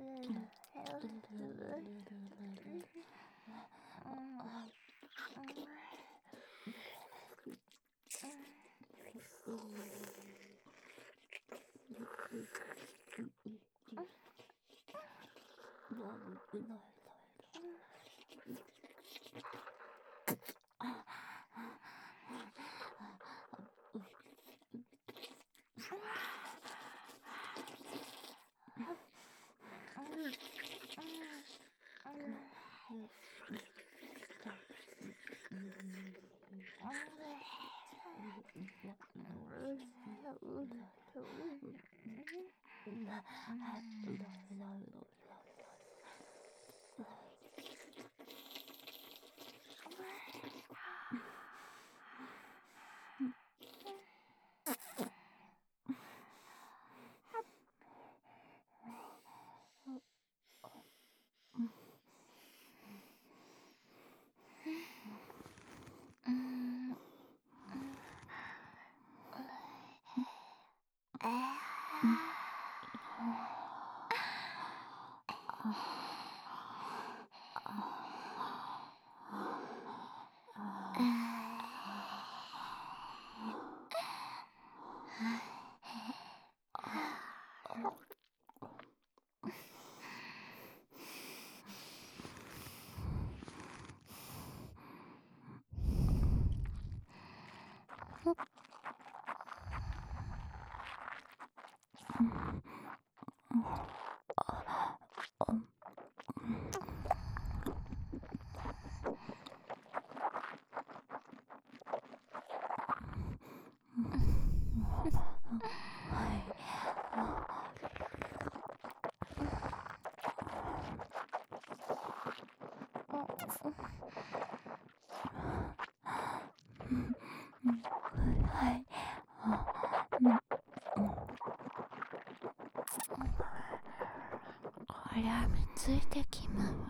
こりゃみついてきまう。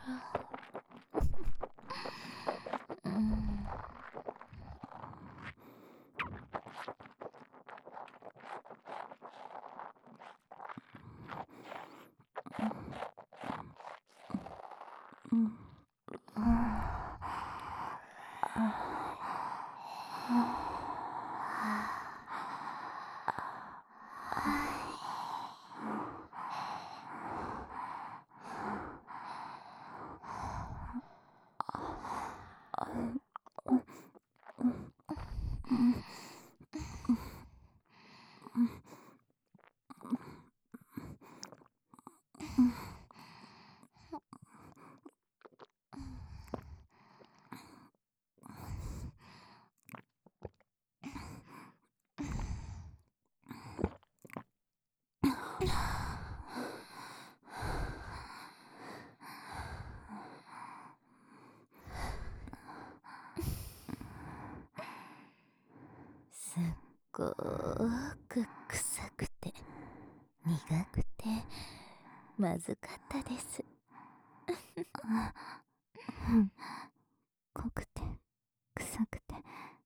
すっごーく臭くて苦くてまずかったです。 濃くて臭くて、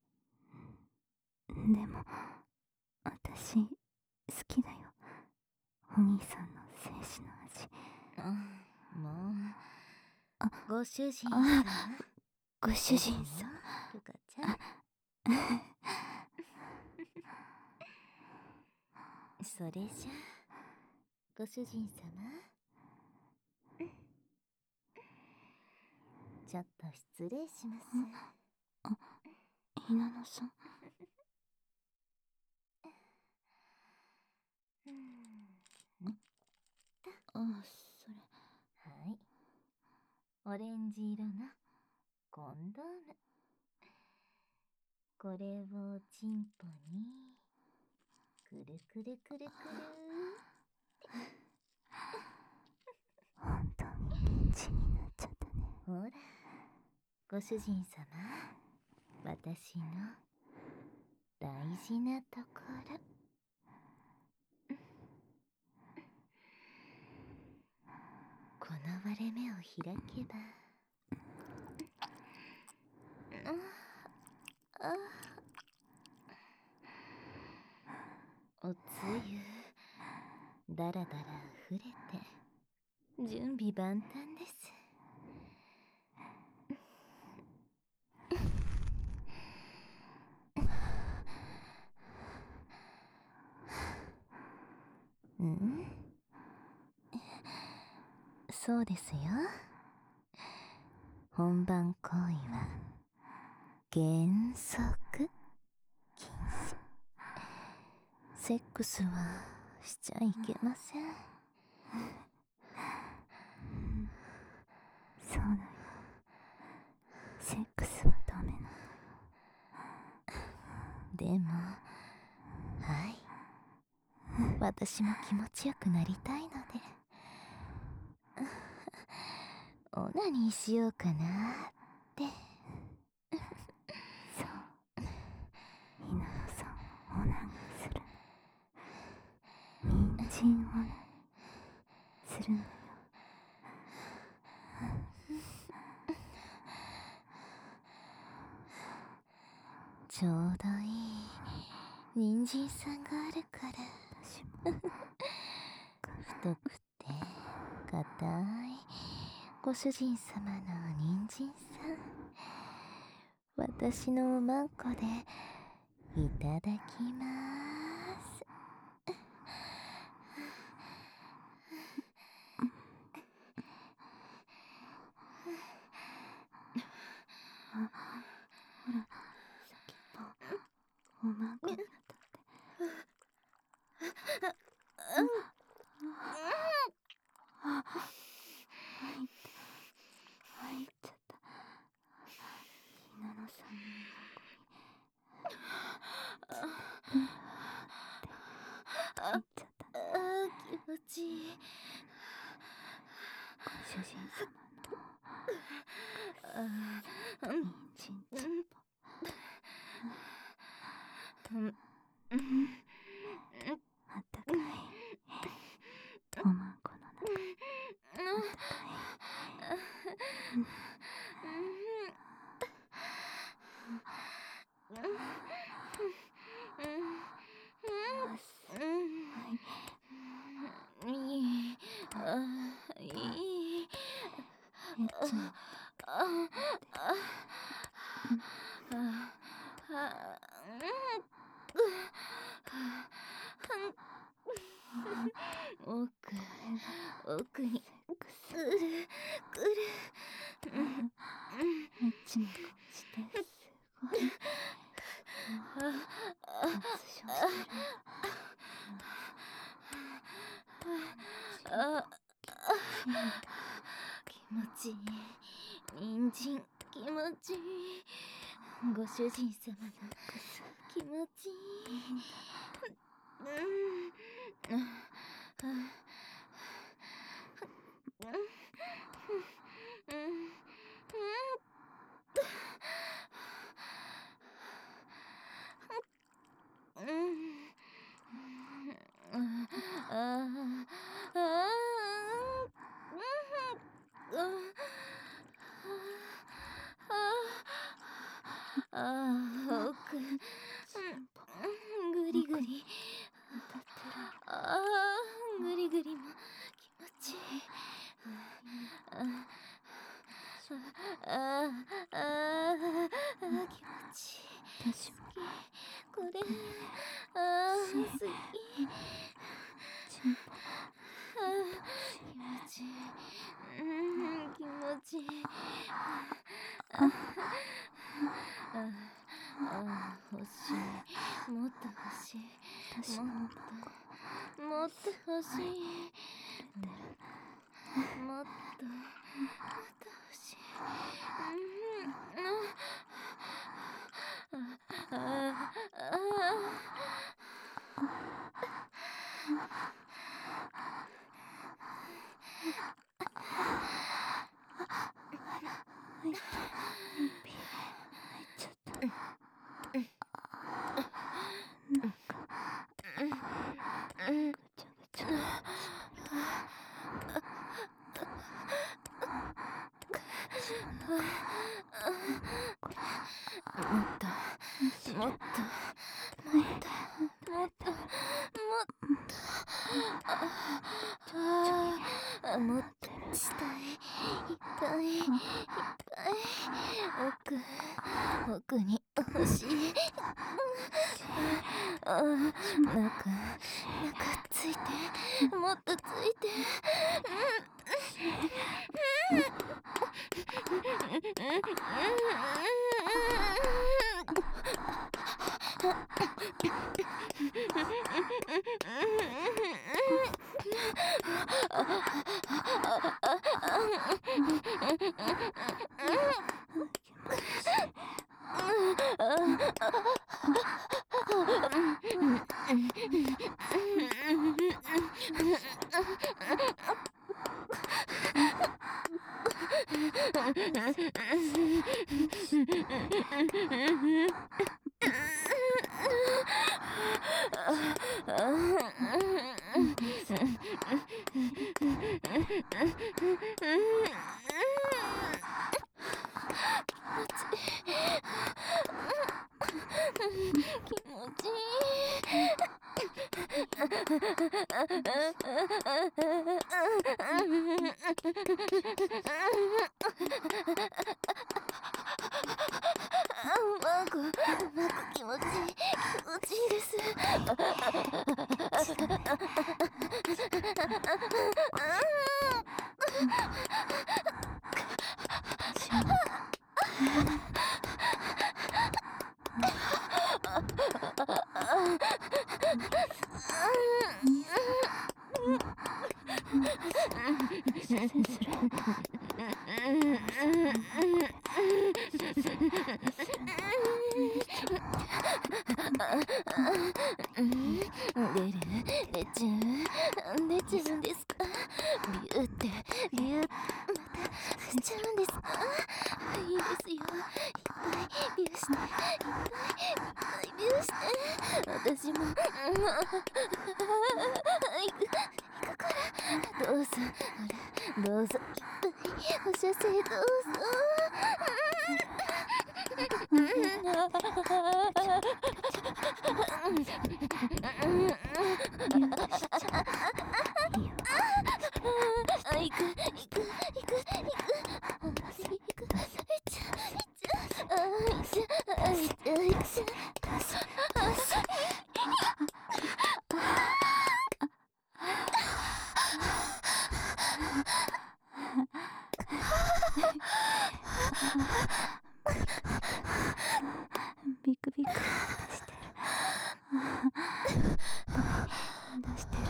でも私好きだよ、お兄さんの精子の味。 もあ、 うご主人様、 ご主人様。 ルカちゃん。それじゃあご主人様、ちょっと失礼します。 ひなのさん。それ。 はい、オレンジ色のコンドーム、これをチンポにくるくるくるくる。 本当に血になっちゃったね。 ほら、ご主人様、私の大事なところ。この割れ目を開けば、おつゆだらだら溢れて準備万端です。うん？そうですよ。本番行為は原則禁止。セックスはしちゃいけません。 そうだよ。セックスはダメなのよ。 でも、はい。私も気持ちよくなりたいので。オナニーしようかなって。 そう。ひなのさんをオナニーするの。人参オナニーするのよ。 ちょうどいい人参さんがあるから。 私も太くて硬いご主人様の人参さん、私のおまんこでいただきまーす。 ほら、先っぽおまんこに当たって入っちゃった。ひなのさんのおまんこに入っちゃった。 気持ちいい。 ご主人様の人参ちっぽ。あったかいおまんこの中。あったかい。エッチな奥にくるエッチな感じですごい発症してる気持ちいい。人参気持ちいい。ご主人様の気持ちいい。ぐりぐり当たってる。 ぐりぐりも気持ちいい。気持ちいい。 私もこれ好き。 チンポ気持ちいい。気持ちいい。欲しい。もっと欲しい。 私のおまんこもっと欲しい。もっと欲しい。 入っちゃった。なんかぐちゃぐちゃもっともっともっともっともっともっとしたい、痛い、痛い、奥に欲しい。中ついて、もっとついて。気持ちいい。うまく気持ちいいです。出ちゃうんですか？ビューってまたしちゃうんですか？いいですよ。いっぱいビューして、いっぱいビューして。私も行くから、どうぞ、ほら、どうぞ、いっぱいお射精どうぞ。 ビクビクしてる。出してる。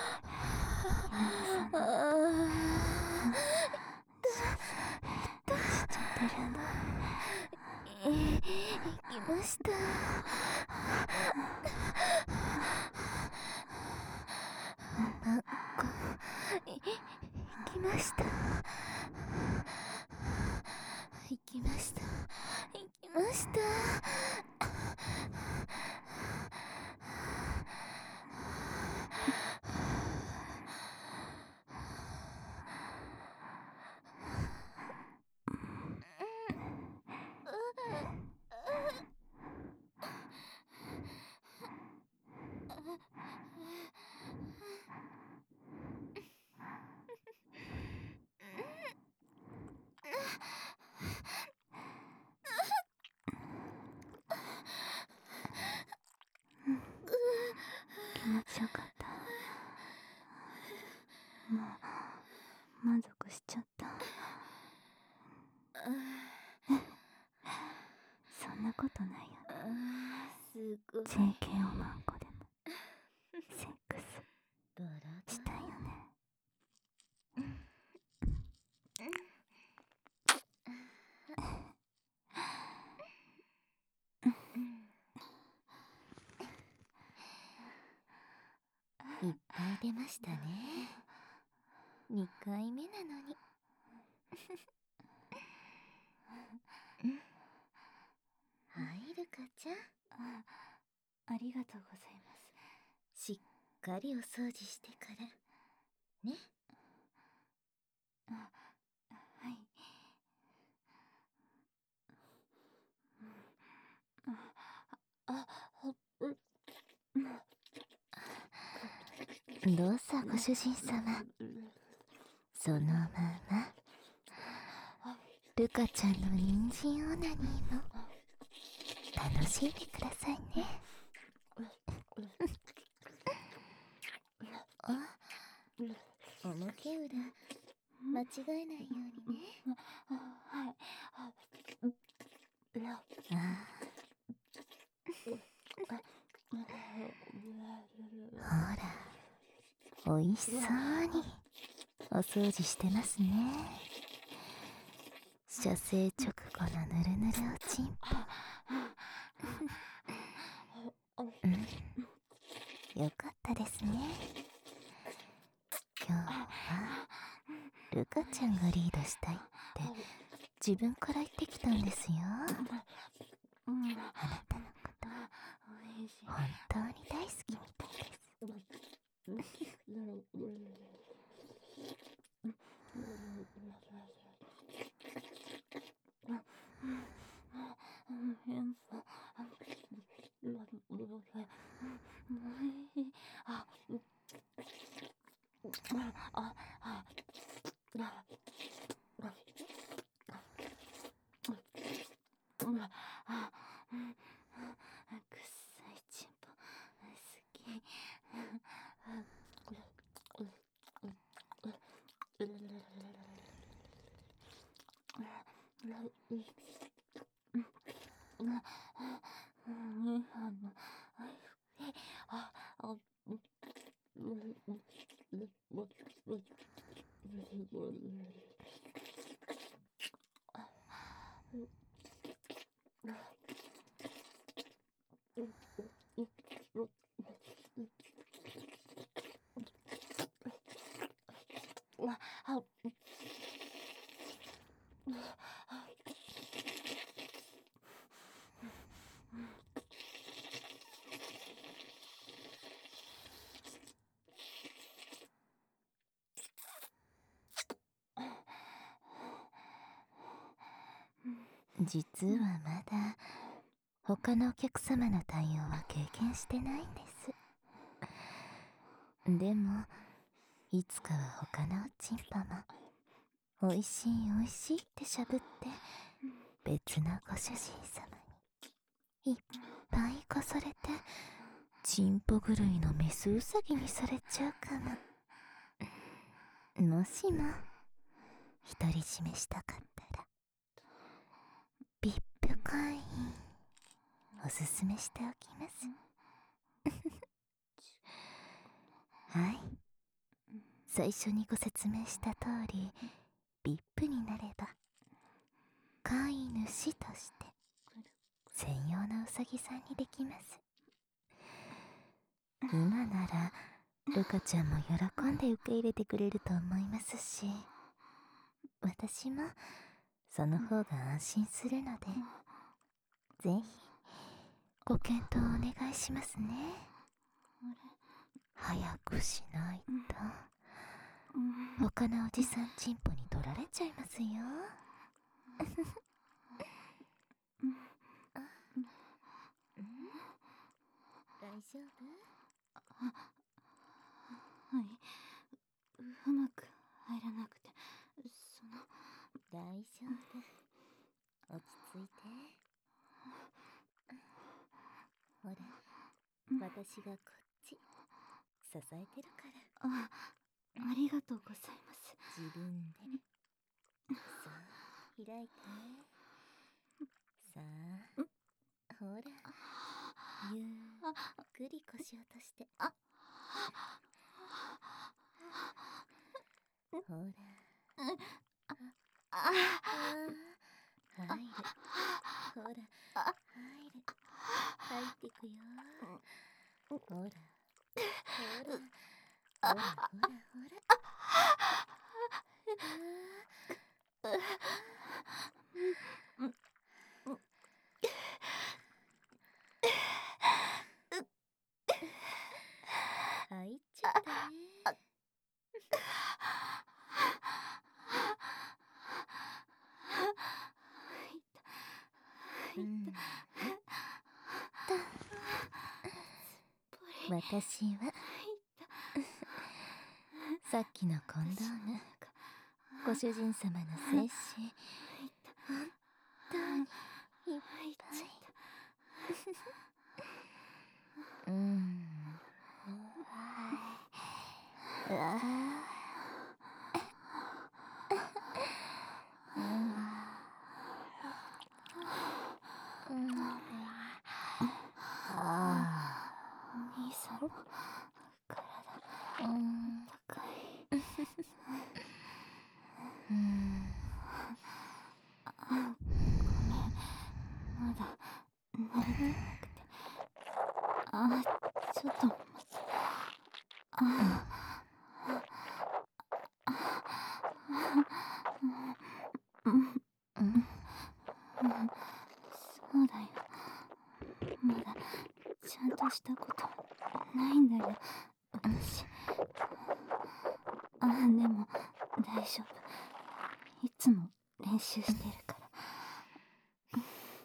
行きました。行きました。行きました。行きました。 気持ちよかった。もう満足しちゃった。そんなことないよ。 すごい。 JKO マンコでもセックスしたいよね。 いっぱい出ましたね。2回目なのに。入るかちゃん。 ありがとうございます。 しっかりお掃除してからね。 はい。 どうぞご主人様、 そのままルカちゃんの人参オナニーも楽しんでくださいね。あ、表裏間違えないようにね。ほら、おいしそうにお掃除してますね。射精直後のぬるぬるおちんぽ。よかったですね。今日はルカちゃんがリードしたいって自分から言ってきたんですよ。あなたのこと本当に大好きみたいです。実はまだ他のお客様の対応は経験してないんです。でもいつかは他のおちんぱもおいしいおいしいってしゃぶって別のご主人様にいっぱいこされてチンポ狂いのメスウサギにされちゃうかも。もしも独り占めしたかったらビップ会員おすすめしておきます。はい、最初にご説明した通りビップになれば飼い主として専用のウサギさんにできます。今ならルカちゃんも喜んで受け入れてくれると思いますし、私もその方が安心するので、ぜひご検討お願いしますね。早くしないと他のおじさんチンポに取られちゃいますよ。大丈夫？ はい、うまく入らなくて、 大丈夫、落ち着いて。ほら、私がこっち支えてるから。 ありがとうございます。 自分でさあ開いて。さあほら、ゆっくり腰落として。ほら、入る。ほら、入る。入ってくよ。ほら、ほら、ほら、ほら、ほら。入っちゃったね。私はさっきのコンドームご主人様の精子本当にいっぱい。うわお兄さんの体高い。ごめん、まだ慣れてなくて。ちょっと待って。そうだよ。まだちゃんとしたことないんだよ、私。でも大丈夫。いつも練習してるから。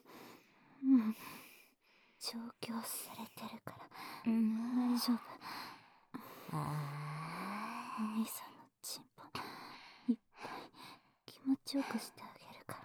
調教されてるから大丈夫。お兄さんのチンポいっぱい気持ちよくしてあげるから。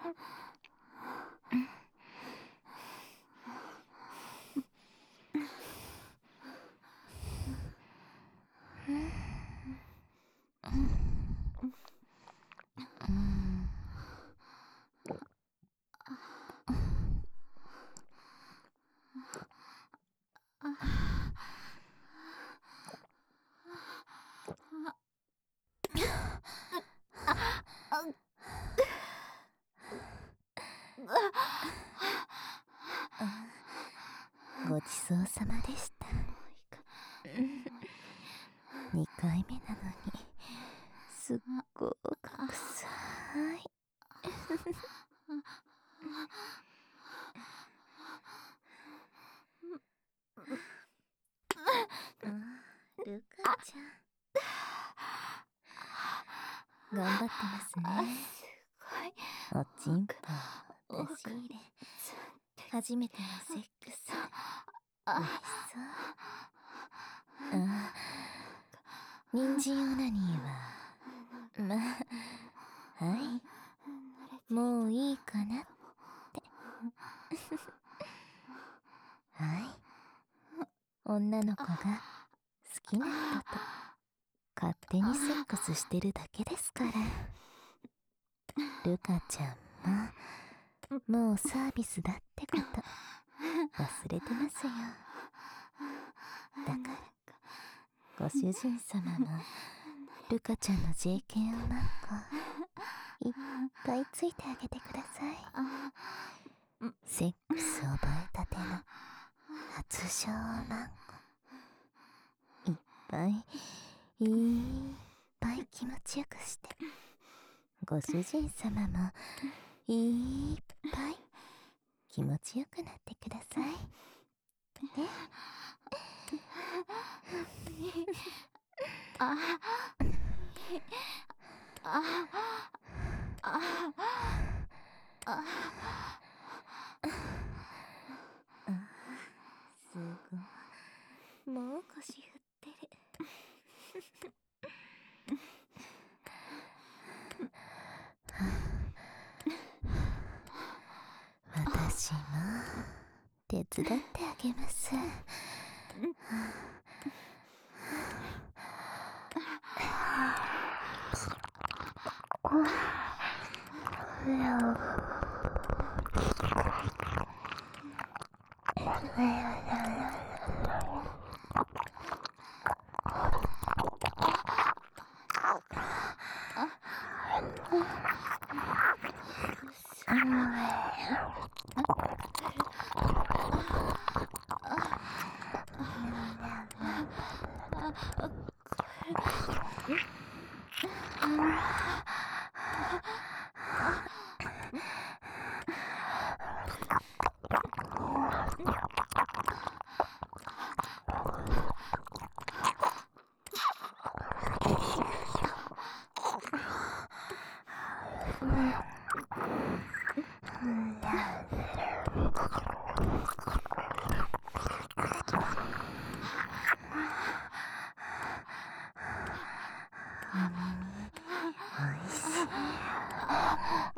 ごちそうさまでした。2回目なのにすっごく臭い。ルカちゃん頑張ってますね。おちんぽ出し入れ初めてのセックスおいしそう。人参オナニーははいもういいかなってはい女の子が好きな人と勝手にセックスしてるだけですから。ルカちゃんももうサービスだってこと忘れてますよ。だからご主人様もルカちゃんの JK を何個いっぱいついてあげてください。セックス覚えたての初ショーを何個いっぱい気持ちよくしてご主人様もいっぱい気持ちよくなってくださいね。すごいもう腰振ってる。私も手伝ってあげます。おいしい。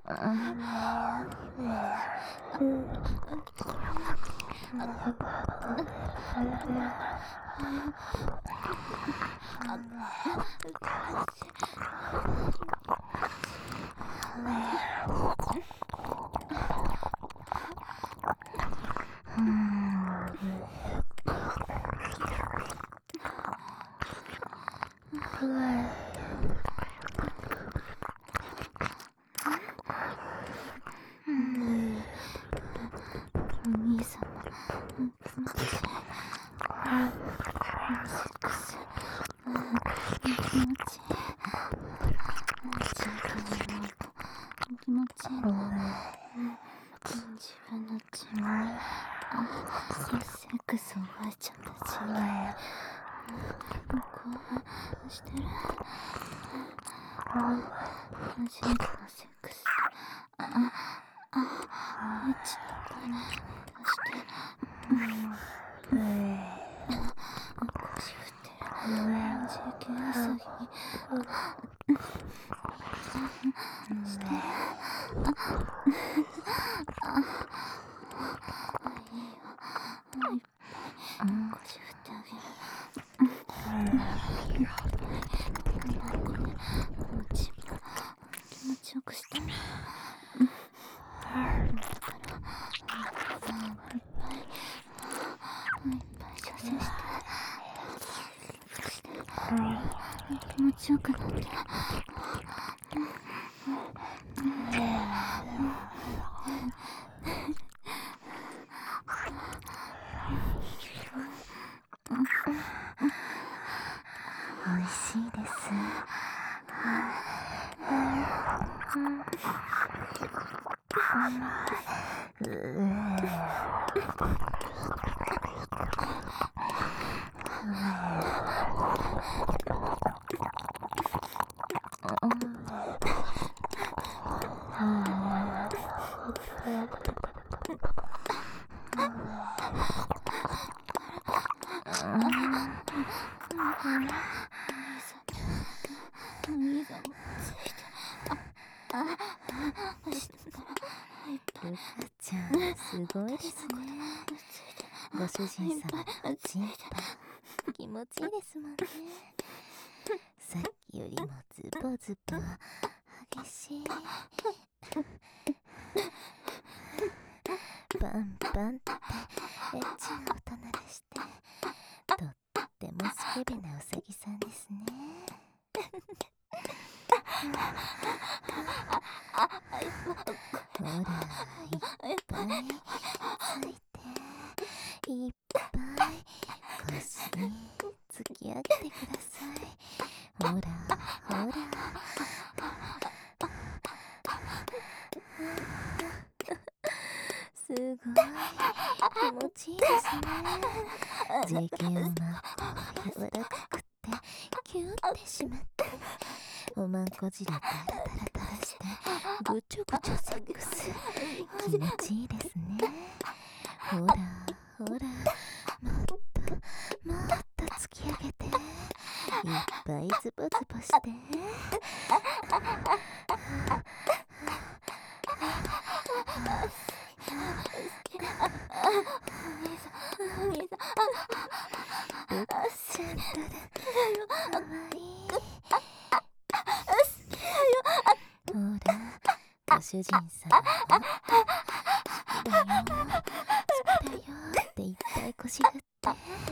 気持ちよくなって。美味しいです。ちゃん、すごいですね。ご主人様、チンパ気持ちいいですもんね。 さっきよりもズボズボ激しい。バンバンってエッチな音鳴らして、とってもスケベなウサギさんですね。ほら、いっぱいついて、いっぱい腰に突き上げてください。ほらほら。すごい気持ちいいですね。JK おまんこ柔らかくってキュンってしまって、おまんこ汁ダラダラ垂らしてぐちょぐちょセックス、気持ちいいですね。ほらほら、もっともっと突き上げて、いっぱいズボズボして。ご主人様好きだよ好きだよっていっぱい腰振って。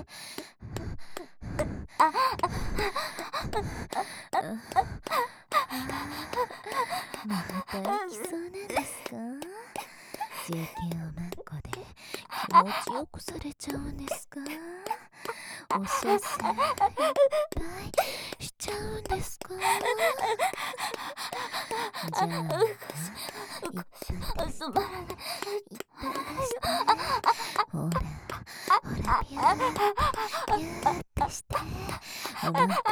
また行きそうなんですか？ JK おまんこで気持ちよくされちゃうんですか？おしゃせいっぱいしちゃうんですか？じゃあいっぱい止まらない。 ほらほら、ビューってして、おまんこの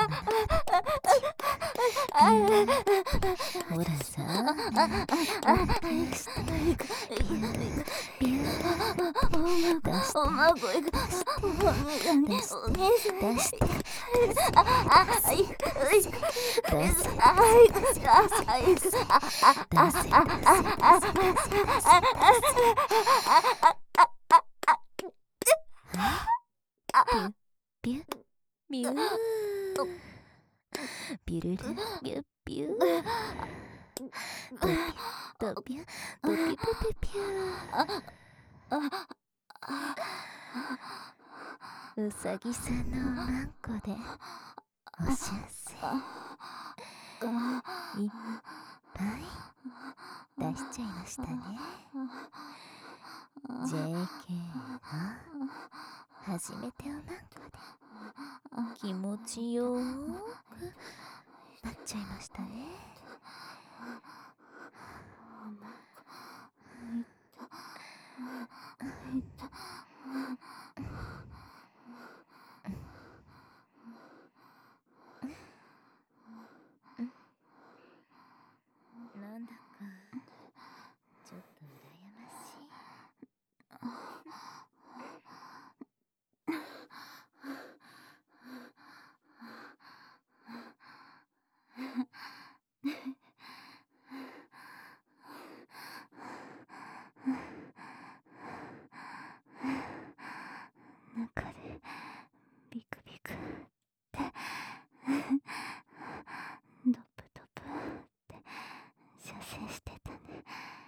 ほらさ、ほらビューして、ビュービュー出して、出して、出して、出して、 ビュビュービュルルビュビュードビュドビュドビュドビュビュうさぎさんのおまんこでおしゃせいっぱい出しちゃいましたね。 JK は初めておまんこで気持ちよーくなっちゃいましたね。なんだかちょっと羨ましい。中でビクビクってドプドプって射精してたね。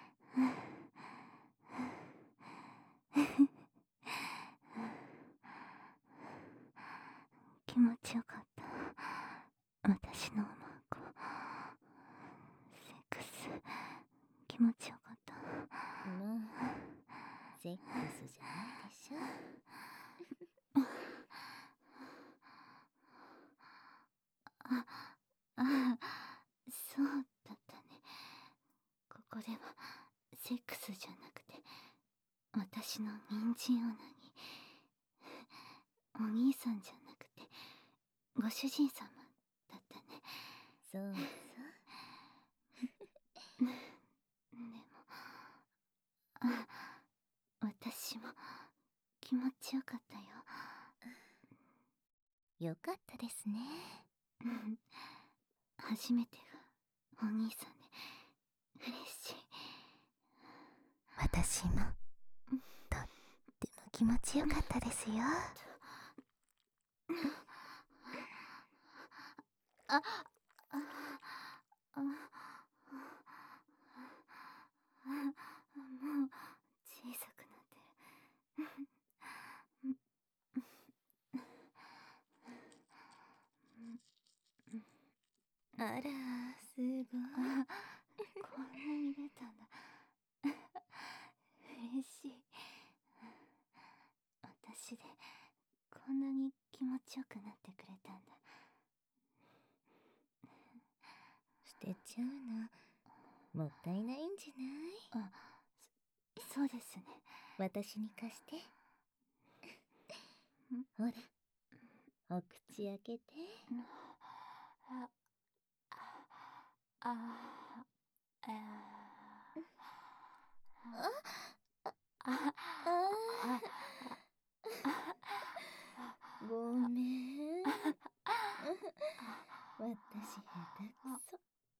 気持ちよかった。私のおまんこセックス気持ちよかった。もうセックスじゃないでしょ。そうだったね。ここではセックスじゃなくて私の人参をなぎ、お兄さんじゃなくてご主人様だったね。そうそう。でも私も気持ちよかったよ。よかったですね。初めてがお兄さんで嬉しい。私もとっても気持ちよかったですよ。もう小さくなってる。あら、すごい。こんなに出たんだ。嬉しい。私でこんなに気持ちよくなってくれたんだ。捨てちゃうのもったいないんじゃない？そうですね。私に貸して。ほら、お口開けて。ごめん。私下手くそ。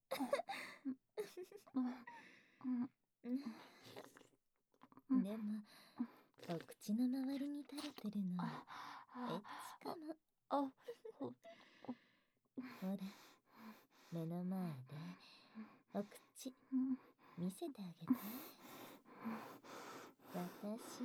でもお口の周りに垂れてるのエッチかも。ほら、目の前でお口見せてあげて。私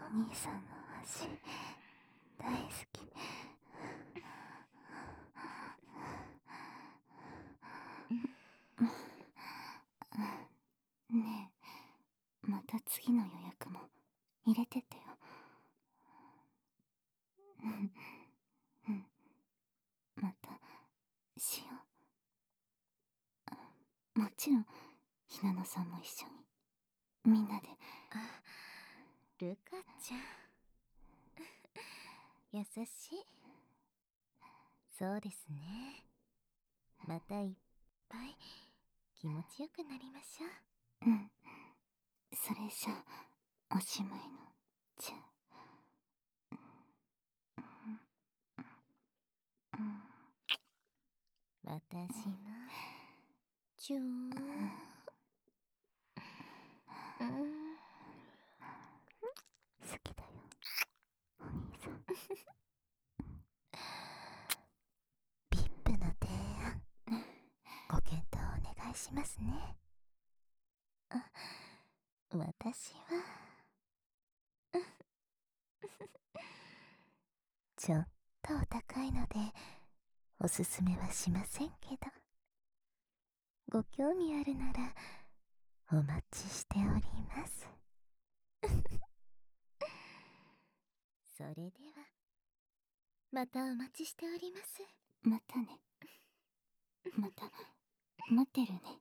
兄さんの足大好き。ねえ、また次の予約も入れてってよ。うん、またしよう。もちろんひなのさんも一緒にみんなで。 ルカちゃん優しい。そうですね。またいっぱい気持ちよくなりましょう。 うん、それじゃあおしまいのじゃ私もチューン。 好きだよお兄さん。ビップの提案ご検討お願いしますね。 私はちょっとお高いのでおすすめはしませんけど、ご興味あるならお待ちしております。 それではまたお待ちしております。 またね。また待ってるね。